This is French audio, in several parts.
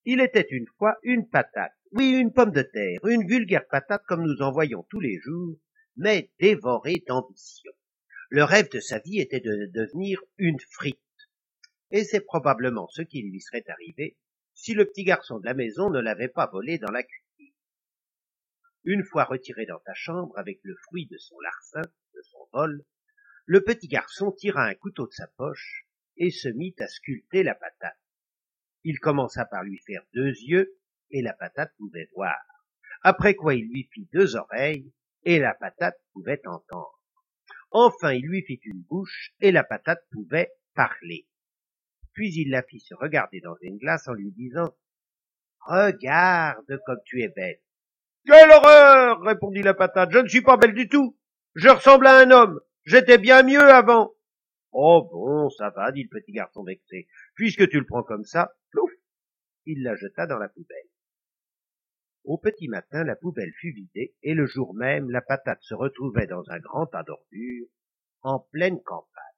Il était une fois une patate, oui une pomme de terre, une vulgaire patate comme nous en voyons tous les jours, mais dévorée d'ambition. Le rêve de sa vie était de devenir une frite, et c'est probablement ce qui lui serait arrivé si le petit garçon de la maison ne l'avait pas volé dans la cuisine. Une fois retiré dans sa chambre avec le fruit de son larcin, de son vol, le petit garçon tira un couteau de sa poche et se mit à sculpter la patate. Il commença par lui faire 2 yeux, et la patate pouvait voir. Après quoi il lui fit 2 oreilles, et la patate pouvait entendre. Enfin il lui fit une bouche, et la patate pouvait parler. Puis il la fit se regarder dans une glace en lui disant « Regarde comme tu es belle !»« Quelle horreur !» répondit la patate. « Je ne suis pas belle du tout. Je ressemble à un homme. J'étais bien mieux avant. » « Oh bon, ça va, dit le petit garçon vexé. Puisque tu le prends comme ça, plouf, il la jeta dans la poubelle. Au petit matin, la poubelle fut vidée, et le jour même, la patate se retrouvait dans un grand tas d'ordures, en pleine campagne.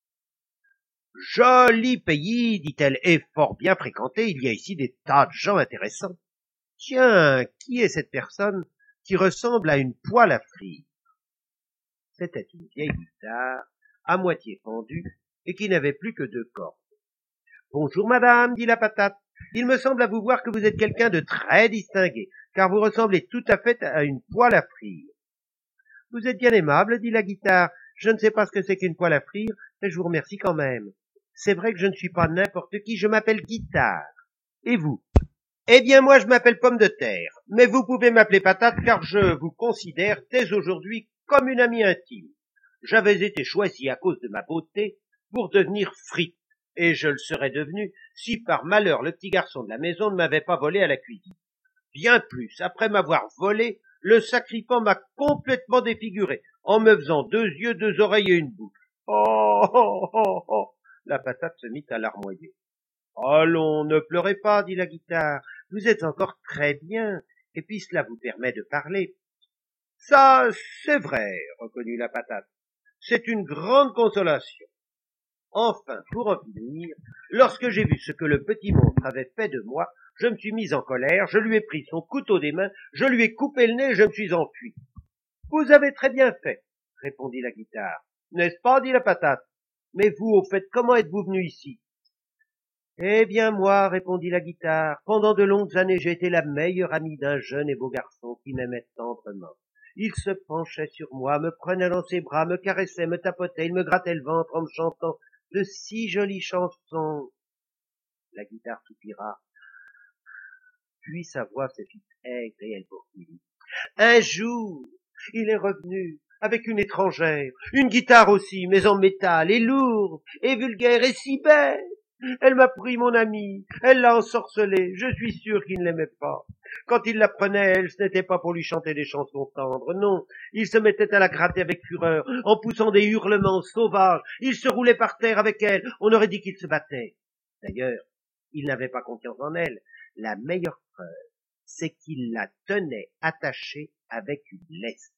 « Joli pays, dit-elle, et fort bien fréquenté, il y a ici des tas de gens intéressants. Tiens, qui est cette personne qui ressemble à une poêle à frire ?» C'était une vieille guitare, à moitié fendue, et qui n'avait plus que 2 cordes. « Bonjour madame, dit la patate, il me semble à vous voir que vous êtes quelqu'un de très distingué, car vous ressemblez tout à fait à une poêle à frire. »« Vous êtes bien aimable, dit la guitare, je ne sais pas ce que c'est qu'une poêle à frire, mais je vous remercie quand même. C'est vrai que je ne suis pas n'importe qui, je m'appelle Guitare. Et vous ? » « Eh bien moi je m'appelle Pomme de terre, mais vous pouvez m'appeler Patate car je vous considère dès aujourd'hui comme une amie intime. J'avais été choisi à cause de ma beauté pour devenir frite, et je le serais devenu si par malheur le petit garçon de la maison ne m'avait pas volé à la cuisine. Bien plus, après m'avoir volé, le sacripant m'a complètement défiguré, en me faisant 2 yeux, 2 oreilles et une bouche. Oh, oh, oh, oh. La patate se mit à larmoyer. Allons, ne pleurez pas, dit la guitare, vous êtes encore très bien, et puis cela vous permet de parler. Ça, c'est vrai, reconnut la patate, c'est une grande consolation. Enfin, pour en finir, lorsque j'ai vu ce que le petit monstre avait fait de moi, je me suis mis en colère, je lui ai pris son couteau des mains, je lui ai coupé le nez et je me suis enfui. Vous avez très bien fait, répondit la guitare. N'est-ce pas, dit la patate. Mais vous, au fait, comment êtes-vous venu ici? Eh bien moi, répondit la guitare, pendant de longues années j'ai été la meilleure amie d'un jeune et beau garçon qui m'aimait tendrement. Il se penchait sur moi, me prenait dans ses bras, me caressait, me tapotait, il me grattait le ventre en me chantant de si jolies chansons. La guitare soupira, puis sa voix se fit aigre et elle poursuivit. Un jour, il est revenu avec une étrangère, une guitare aussi, mais en métal, et lourde, et vulgaire, et si belle. Elle m'a pris mon amie, elle l'a ensorcelée, je suis sûr qu'il ne l'aimait pas. Quand il la prenait, elle, ce n'était pas pour lui chanter des chansons tendres, non, il se mettait à la gratter avec fureur, en poussant des hurlements sauvages, il se roulait par terre avec elle, on aurait dit qu'il se battait. D'ailleurs, il n'avait pas confiance en elle, la meilleure preuve, c'est qu'il la tenait attachée avec une laisse.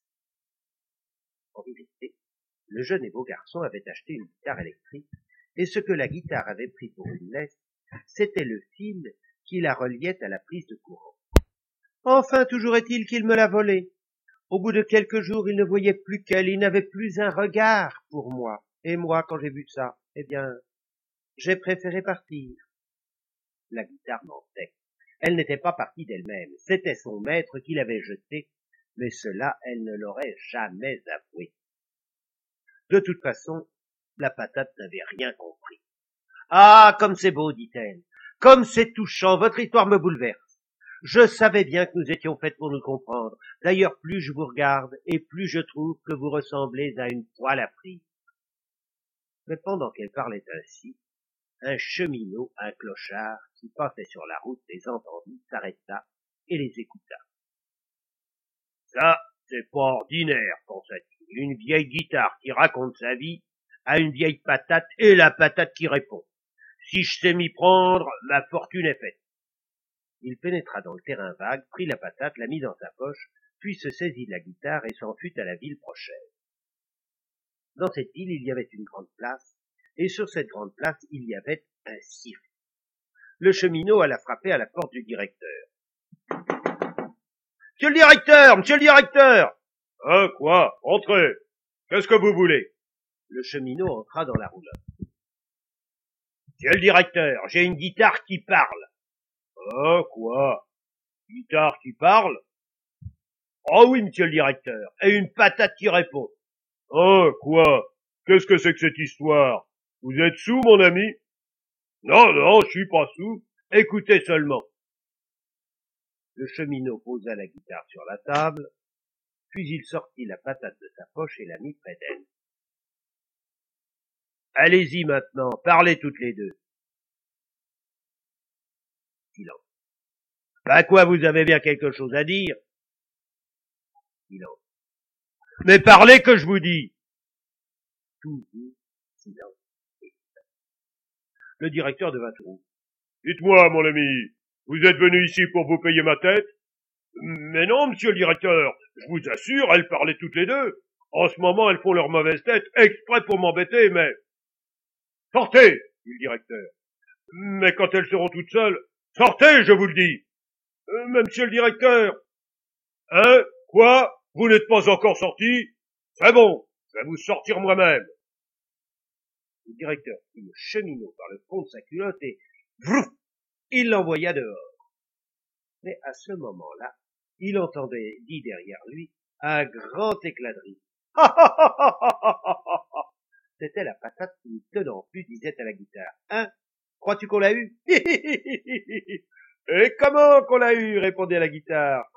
En vérité, le jeune et beau garçon avait acheté une guitare électrique, et ce que la guitare avait pris pour une laisse, c'était le fil qui la reliait à la prise de courant. Enfin, toujours est-il qu'il me l'a volée. Au bout de quelques jours, il ne voyait plus qu'elle, il n'avait plus un regard pour moi. Et moi, quand j'ai vu ça, eh bien, j'ai préféré partir. La guitare mentait. Elle n'était pas partie d'elle-même, c'était son maître qui l'avait jetée, mais cela, elle ne l'aurait jamais avoué. De toute façon, la patate n'avait rien compris. « Ah, comme c'est beau, dit-elle, comme c'est touchant, votre histoire me bouleverse. Je savais bien que nous étions faites pour nous comprendre. D'ailleurs, plus je vous regarde, et plus je trouve que vous ressemblez à une poêle à frire. » Mais pendant qu'elle parlait ainsi, un cheminot, un clochard, qui passait sur la route, les entendit, s'arrêta et les écouta. « Ça, c'est pas ordinaire, pensa-t-il, une vieille guitare qui raconte sa vie à une vieille patate et la patate qui répond. Si je sais m'y prendre, ma fortune est faite. » Il pénétra dans le terrain vague, prit la patate, la mit dans sa poche, puis se saisit de la guitare et s'en fut à la ville prochaine. Dans cette ville, il y avait une grande place, et sur cette grande place, il y avait un cirque. le cheminot alla frapper à la porte du directeur. Monsieur le directeur, monsieur le directeur! Hein, quoi? Entrez. Qu'est-ce que vous voulez? Le cheminot entra dans la roulotte. Monsieur le directeur, j'ai une guitare qui parle. Hein, quoi? Guitare qui parle? Oh oui, monsieur le directeur, et une patate qui répond. Hein, quoi? Qu'est-ce que c'est que cette histoire? Vous êtes sous, mon ami? Non, non, je suis pas sous. Écoutez seulement. Le cheminot posa la guitare sur la table, puis il sortit la patate de sa poche et la mit près d'elle. Allez-y maintenant, parlez toutes les deux. Silence. Bah quoi, vous avez bien quelque chose à dire? Silence. Mais parlez que je vous dis. Toujours silence. Le directeur devint tout rouge. Dites-moi, mon ami, vous êtes venu ici pour vous payer ma tête? Mais non, monsieur le directeur, je vous assure, elles parlaient toutes les deux. En ce moment, elles font leur mauvaise tête exprès pour m'embêter, mais... Sortez, dit le directeur. Mais quand elles seront toutes seules, sortez, je vous le dis. Mais monsieur le directeur. Hein? Quoi? Vous n'êtes pas encore sorti? C'est bon, je vais vous sortir moi-même. Le directeur prit le cheminot par le fond de sa culotte et, vrouf, il l'envoya dehors. Mais à ce moment-là, il entendait, dit derrière lui, un grand éclat de rire. C'était la patate qui, ne tenant plus, disait à la guitare. Hein? Crois-tu qu'on l'a eu? Et comment qu'on l'a eu? Répondait la guitare.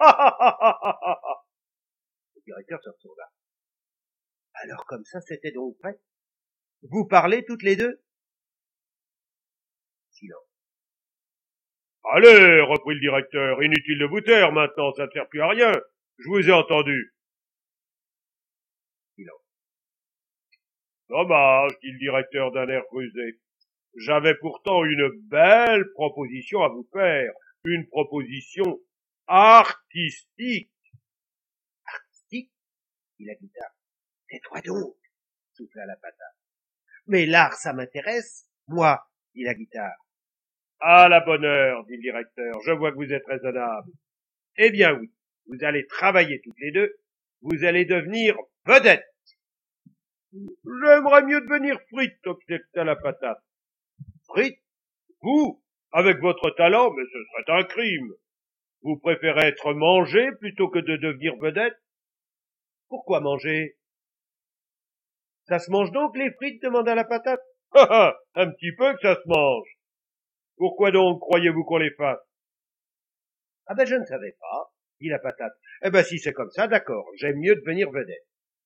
Le directeur se retourna. Alors comme ça, c'était donc vrai? Vous parlez toutes les deux? Silence. Allez, reprit le directeur, inutile de vous taire maintenant, ça ne sert plus à rien. Je vous ai entendu. Silence. Dommage, dit le directeur d'un air rusé. J'avais pourtant une belle proposition à vous faire, une proposition artistique. Artistique? Dit la guitare. Tais-toi donc, souffla la patate. Mais l'art, ça m'intéresse, moi, dit la guitare. À la bonne heure, dit le directeur, je vois que vous êtes raisonnable. Eh bien oui, vous allez travailler toutes les deux, vous allez devenir vedettes. J'aimerais mieux devenir frite, objecta la patate. Frite? Vous, avec votre talent, mais ce serait un crime. Vous préférez être mangé plutôt que de devenir vedette? Pourquoi manger? Ça se mange donc les frites? Demanda la patate. Un petit peu que ça se mange. Pourquoi donc croyez-vous qu'on les fasse? Ah ben je ne savais pas, dit la patate. Eh ben si c'est comme ça, d'accord, j'aime mieux devenir vedette.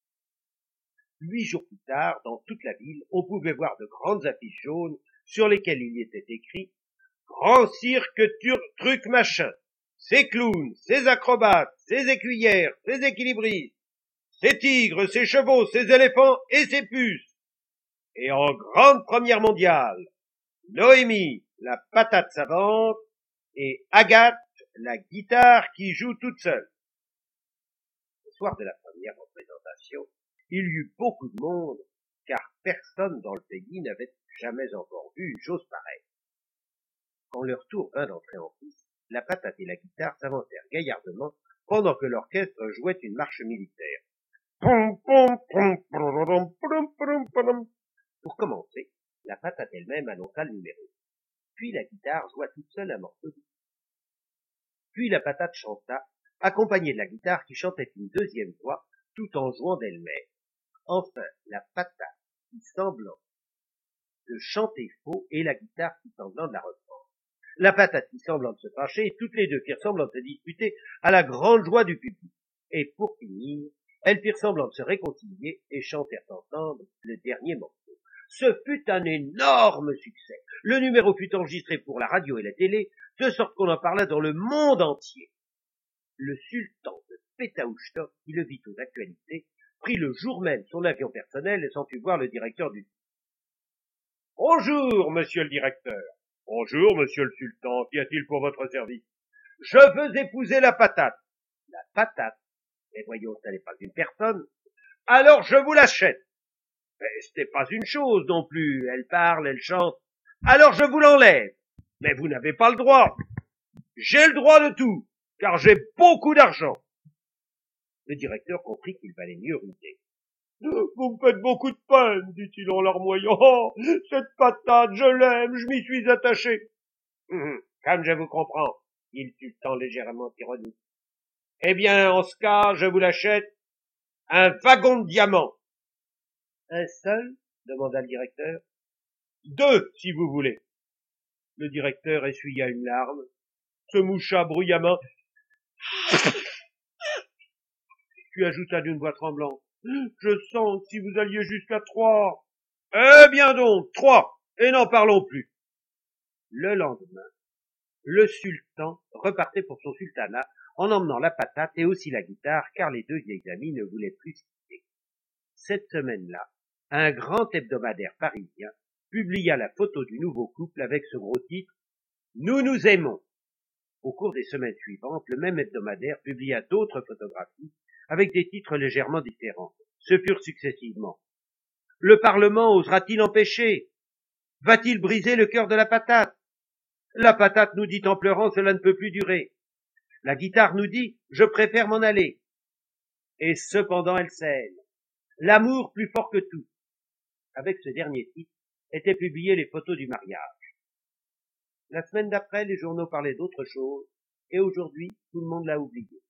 8 jours plus tard, dans toute la ville, on pouvait voir de grandes affiches jaunes sur lesquelles il y était écrit « Grand cirque truc machin, ses clowns, ses acrobates, ses écuyères, ses équilibristes, ses tigres, ses chevaux, ses éléphants et ses puces. Et en grande première mondiale, Noémie, la patate savante, et Agathe, la guitare qui joue toute seule. » Le soir de la première représentation, il y eut beaucoup de monde, car personne dans le pays n'avait jamais encore vu une chose pareille. Quand leur tour vint d'entrer en piste, la patate et la guitare s'avancèrent gaillardement pendant que l'orchestre jouait une marche militaire. Pour commencer, la patate elle-même annonça le numéro. Puis la guitare joua toute seule un morceau. Puis la patate chanta, accompagnée de la guitare qui chantait une deuxième fois, tout en jouant d'elle-même. Enfin, la patate fit semblant de chanter faux et la guitare fit semblant de la reprendre. La patate fit semblant de se fâcher et toutes les deux firent semblant de se disputer à la grande joie du public. Et pour finir, elles firent semblant de se réconcilier et chantèrent ensemble le dernier morceau. Ce fut un énorme succès. Le numéro fut enregistré pour la radio et la télé, de sorte qu'on en parla dans le monde entier. Le sultan de Pétaouchtok, qui le vit aux actualités, prit le jour même son avion personnel et s'en fut voir le directeur du... « Bonjour, monsieur le directeur. »« Bonjour, monsieur le sultan. Qu'y a-t-il pour votre service? »« Je veux épouser la patate. »« La patate? Mais voyons, ça n'est pas une personne. »« Alors je vous l'achète. »« Mais ce n'est pas une chose non plus. Elle parle, elle chante. »« Alors je vous l'enlève. » Mais vous n'avez pas le droit. J'ai le droit de tout, car j'ai beaucoup d'argent. Le directeur comprit qu'il valait mieux ruser. Vous me faites beaucoup de peine, dit-il en larmoyant. Oh, cette patate, je l'aime, je m'y suis attaché. Comme je vous comprends, dit le sultan légèrement ironique. Eh bien, en ce cas, je vous l'achète. Un wagon de diamants. Un seul? Demanda le directeur. Deux, si vous voulez. Le directeur essuya une larme, se moucha bruyamment, puis ajouta d'une voix tremblante. Je sens que si vous alliez jusqu'à 3. Eh bien donc, 3, et n'en parlons plus. Le lendemain, le sultan repartait pour son sultanat en emmenant la patate et aussi la guitare, car les deux vieilles amies ne voulaient plus se quitter. Cette semaine-là, un grand hebdomadaire parisien publia la photo du nouveau couple avec ce gros titre « Nous nous aimons ». Au cours des semaines suivantes, le même hebdomadaire publia d'autres photographies avec des titres légèrement différents. Ce furent successivement « Le Parlement osera-t-il empêcher ? Va-t-il briser le cœur de la patate ? La patate nous dit en pleurant, cela ne peut plus durer. La guitare nous dit, je préfère m'en aller. Et cependant elle saigne. L'amour plus fort que tout. » Avec ce dernier titre étaient publiées les photos du mariage. La semaine d'après, les journaux parlaient d'autre chose, et aujourd'hui, tout le monde l'a oublié.